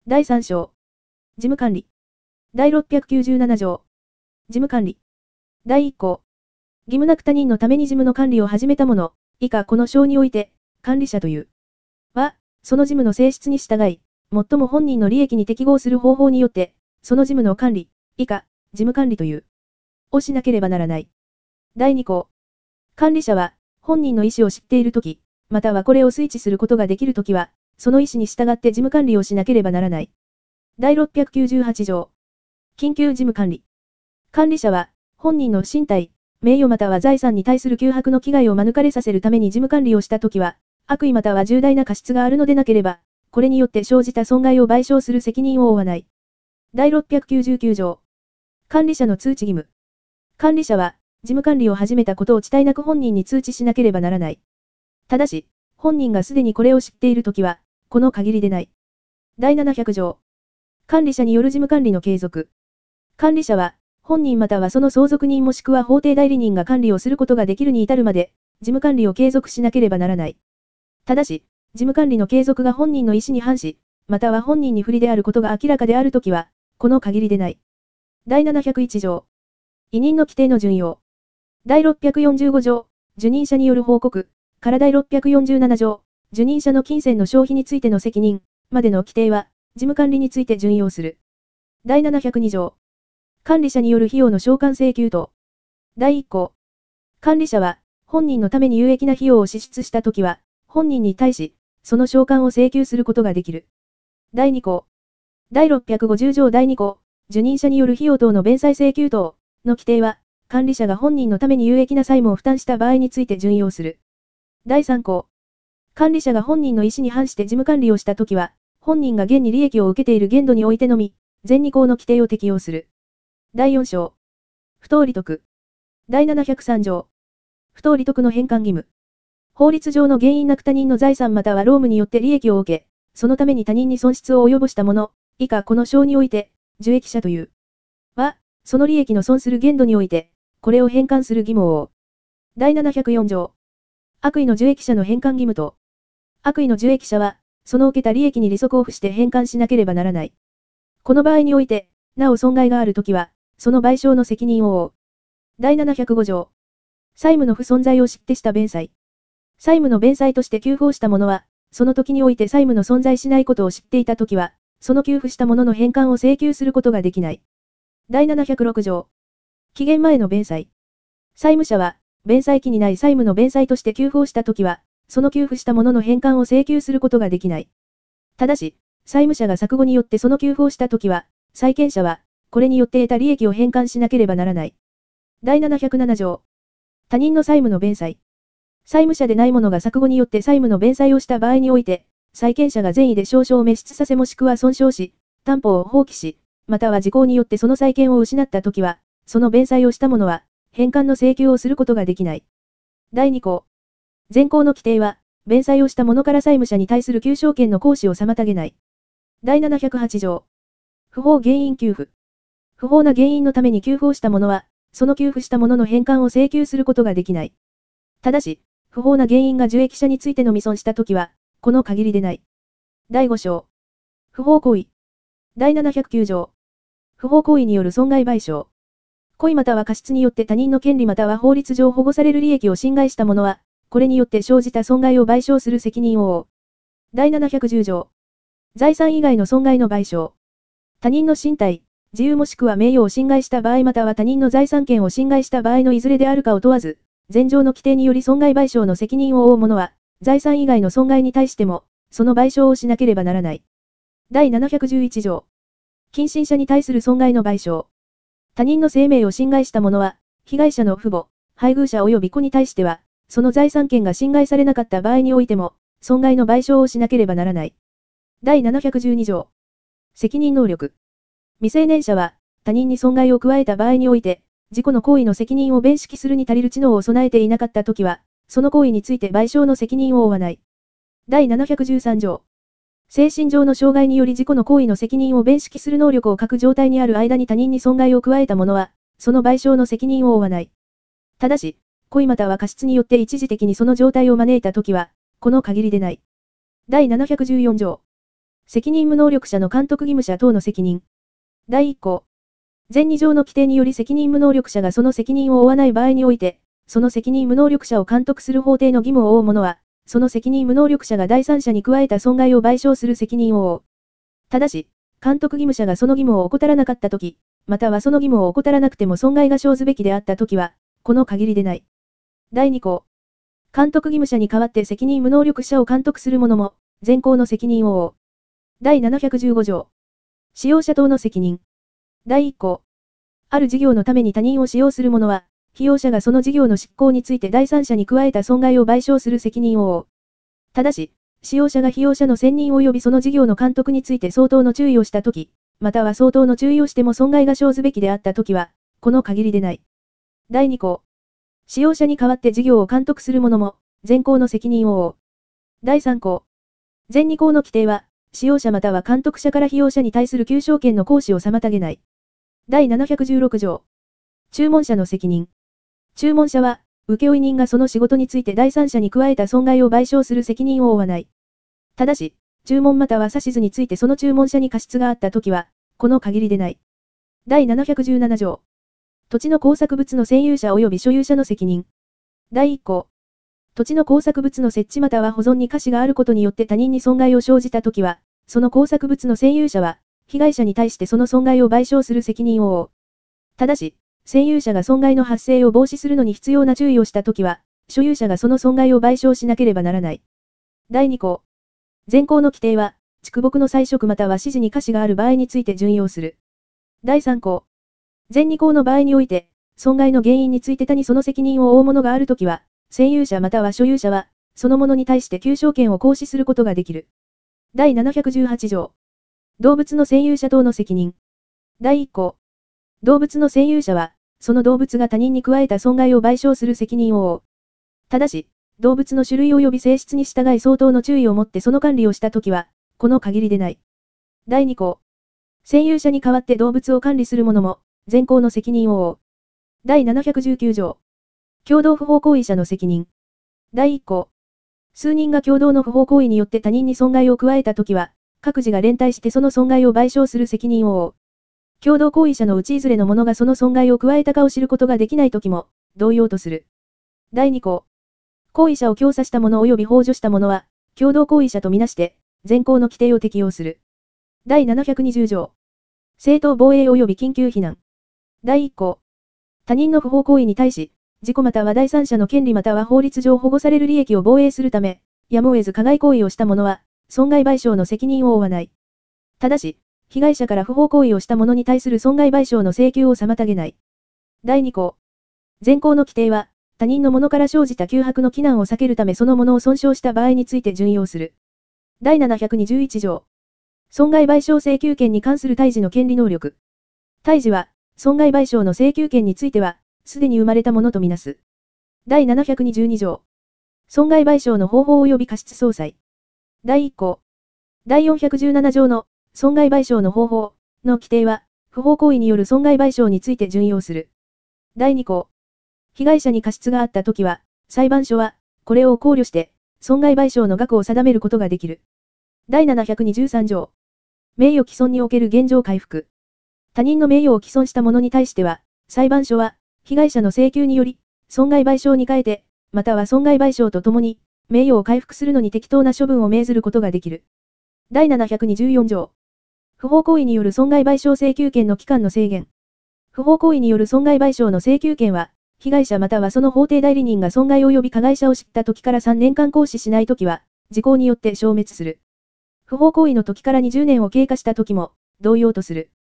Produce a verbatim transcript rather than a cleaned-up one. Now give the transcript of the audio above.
だいさん章。事務管理。だいろっぴゃくきゅうじゅうなな条。事務管理。だいいっ項。義務なく他人のために事務の管理を始めた者、以下この章において、管理者という。は、その事務の性質に従い、最も本人の利益に適合する方法によって、その事務の管理、以下、事務管理という。をしなければならない。だいに項。管理者は、本人の意思を知っているとき、またはこれを推知することができるときは、その意思に従って事務管理をしなければならない。だいろっぴゃくきゅうじゅうはち条。緊急事務管理。管理者は、本人の身体、名誉または財産に対する急迫の危害を免れさせるために事務管理をしたときは、悪意または重大な過失があるのでなければ、これによって生じた損害を賠償する責任を負わない。だいろっぴゃくきゅうじゅうきゅう条。管理者の通知義務。管理者は、事務管理を始めたことを遅滞なく本人に通知しなければならない。ただし、本人がすでにこれを知っているときは、この限りでない。だいななひゃく条。管理者による事務管理の継続。管理者は、本人またはその相続人もしくは法定代理人が管理をすることができるに至るまで、事務管理を継続しなければならない。ただし、事務管理の継続が本人の意思に反し、または本人に不利であることが明らかであるときは、この限りでない。だいななひゃくいち条。委任の規定の準用。だいろっぴゃくよんじゅうご条、受任者による報告、からだいろっぴゃくよんじゅうなな条、受任者の金銭の消費についての責任、までの規定は、事務管理について準用する。だいななひゃくに条。管理者による費用の償還請求等。だいいっ項。管理者は、本人のために有益な費用を支出したときは、本人に対し、その償還を請求することができる。だいに項。だいろっぴゃくごじゅう条だいに項、受任者による費用等の弁済請求等の規定は、管理者が本人のために有益な債務を負担した場合について準用する。だいさん項。管理者が本人の意思に反して事務管理をしたときは、本人が現に利益を受けている限度においてのみ、前に項の規定を適用する。だいよん章。不当利得。だいななひゃくさん条。不当利得の返還義務。法律上の原因なく他人の財産または労務によって利益を受け、そのために他人に損失を及ぼした者、以下この章において、受益者という。は、その利益の損する限度において、これを返還する義務を負う。だいななひゃくよん条。悪意の受益者の返還義務と。悪意の受益者は、その受けた利益に利息を付して返還しなければならない。この場合において、なお損害があるときは、その賠償の責任を負う。だいななひゃくご条。債務の不存在を知ってした弁済。債務の弁済として給付をした者は、その時において債務の存在しないことを知っていたときは、その給付した者の返還を請求することができない。だいななひゃくろく条。期限前の弁済。債務者は、弁済期にない債務の弁済として給付をしたときは、その給付した者の返還を請求することができない。ただし、債務者が錯誤によってその給付をしたときは、債権者は、これによって得た利益を返還しなければならない。だいななひゃくなな条。他人の債務の弁済。債務者でない者が錯誤によって債務の弁済をした場合において、債権者が善意で証書を滅失させもしくは損傷し、担保を放棄し、または時効によってその債権を失ったときは、その弁済をした者は、返還の請求をすることができない。だいに項。前項の規定は、弁済をした者から債務者に対する求償権の行使を妨げない。だいななひゃくはち条。不法原因給付。不法な原因のために給付をした者は、その給付した者の返還を請求することができない。ただし、不法な原因が受益者についてのみ損したときは、この限りでない。だいご章。不法行為。だいななひゃくきゅう条。不法行為による損害賠償。故意または過失によって他人の権利または法律上保護される利益を侵害した者は、これによって生じた損害を賠償する責任を負う。だいななひゃくじゅう条。財産以外の損害の賠償。他人の身体、自由もしくは名誉を侵害した場合または他人の財産権を侵害した場合のいずれであるかを問わず、前条の規定により損害賠償の責任を負う者は、財産以外の損害に対しても、その賠償をしなければならない。だいななひゃくじゅういち条。近親者に対する損害の賠償。他人の生命を侵害した者は、被害者の父母、配偶者及び子に対しては、その財産権が侵害されなかった場合においても、損害の賠償をしなければならない。だいななひゃくじゅうに条。責任能力。未成年者は、他人に損害を加えた場合において、自己の行為の責任を弁識するに足りる知能を備えていなかったときは、その行為について賠償の責任を負わない。だいななひゃくじゅうさん条。精神上の障害により自己の行為の責任を弁識する能力を欠く状態にある間に他人に損害を加えた者は、その賠償の責任を負わない。ただし、故意または過失によって一時的にその状態を招いたときは、この限りでない。だいななひゃくじゅうよん条。 責任無能力者の監督義務者等の責任。だいいっ項。前に条の規定により責任無能力者がその責任を負わない場合において、その責任無能力者を監督する法定の義務を負う者は、その責任無能力者が第三者に加えた損害を賠償する責任を負う。ただし、監督義務者がその義務を怠らなかったとき、またはその義務を怠らなくても損害が生ずべきであったときは、この限りでない。だいに項。監督義務者に代わって責任無能力者を監督する者も、前項の責任を負う。だいななひゃくじゅうご条。使用者等の責任。だいいっ項。ある事業のために他人を使用する者は、被用者がその事業の執行について第三者に加えた損害を賠償する責任を負う。ただし、使用者が被用者の選任及びその事業の監督について相当の注意をしたとき、または相当の注意をしても損害が生ずべきであったときは、この限りでない。だいに項。使用者に代わって事業を監督する者も、前項の責任を負う。だいさん項。前に項の規定は、使用者または監督者から被用者に対する求償権の行使を妨げない。だいななひゃくじゅうろく条。注文者の責任。注文者は、請負人がその仕事について第三者に加えた損害を賠償する責任を負わない。ただし、注文または指図についてその注文者に過失があったときは、この限りでない。だいななひゃくじゅうなな条。土地の工作物の占有者及び所有者の責任。だいいっ項。土地の工作物の設置または保存に瑕疵があることによって他人に損害を生じたときは、その工作物の占有者は、被害者に対してその損害を賠償する責任を負う。ただし、占有者が損害の発生を防止するのに必要な注意をしたときは、所有者がその損害を賠償しなければならない。だいに項。前項の規定は、畜牧の菜食または指示に瑕疵がある場合について準用する。だいさん項。前に項の場合において、損害の原因について他にその責任を負うものがあるときは、占有者または所有者は、そのものに対して求償権を行使することができる。だいななひゃくじゅうはち条。動物の占有者等の責任。だいいっ項。動物の占有者は、その動物が他人に加えた損害を賠償する責任を負う。ただし、動物の種類及び性質に従い相当の注意を持ってその管理をしたときは、この限りでない。だいに項。占有者に代わって動物を管理する者も、前項の責任を負う。だいななひゃくじゅうきゅう条。共同不法行為者の責任。だいいっ項。数人が共同の不法行為によって他人に損害を加えたときは、各自が連帯してその損害を賠償する責任を負う。共同行為者のうちいずれの者がその損害を加えたかを知ることができないときも、同様とする。だいに項。行為者を教唆した者及び幇助した者は、共同行為者とみなして、前項の規定を適用する。だいななひゃくにじゅう条。正当防衛及び緊急避難。だいいっ項。他人の不法行為に対し、自己または第三者の権利または法律上保護される利益を防衛するため、やむを得ず加害行為をした者は、損害賠償の責任を負わない。ただし、被害者から不法行為をした者に対する損害賠償の請求を妨げない。だいに項。前項の規定は、他人の者から生じた窮迫の危難を避けるためその者を損傷した場合について準用する。だいななひゃくにじゅういち条。損害賠償請求権に関する対峙の権利能力。対峙は、損害賠償の請求権については、すでに生まれたものとみなす。だいななひゃくにじゅうに条。損害賠償の方法及び過失相殺。だいいっ項。だいよんひゃくじゅうなな条の、損害賠償の方法の規定は、不法行為による損害賠償について準用する。だいに項。被害者に過失があったときは、裁判所は、これを考慮して、損害賠償の額を定めることができる。だいななひゃくにじゅうさん条。名誉毀損における現状回復。他人の名誉を毀損した者に対しては、裁判所は、被害者の請求により、損害賠償に変えて、または損害賠償とともに、名誉を回復するのに適当な処分を命ずることができる。だいななひゃくにじゅうよん条。不法行為による損害賠償請求権の期間の制限。不法行為による損害賠償の請求権は、被害者またはその法定代理人が損害及び加害者を知った時からさんねんかん行使しないときは、時効によって消滅する。不法行為の時からにじゅうねんを経過した時も、同様とする。